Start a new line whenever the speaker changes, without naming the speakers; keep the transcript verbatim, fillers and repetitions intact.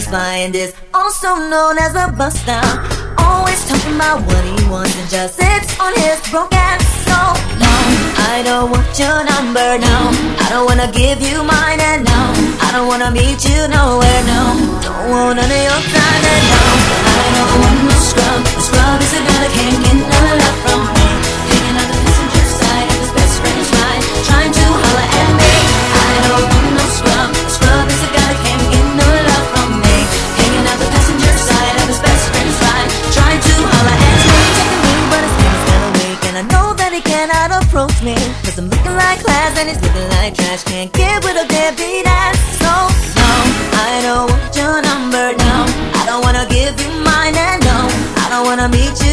flying is also known as a buster. Always talking about what he wants and just sits on his broke ass. So, no, I don't want your number, no. I don't wanna give you mine, and no, I don't wanna meet you nowhere, no. Don't want none of your time, and no, I don't want no scrub. A scrub is a guy that can't get no love from me. Hanging out the passenger side of his best friend's ride, trying to holler at me. I don't want no scrub. A scrub is a guy that can't get no love from me. Hanging out the passenger side of his best friend's ride, trying to holler at me. Taking me, but his name is kinda weak, and I know that he cannot approach me, cause I'm looking like class and he's looking like trash. Can't get with a deadbeat ass. So, no, I don't want your number, no. I don't wanna give you mine, and no, I don't wanna meet you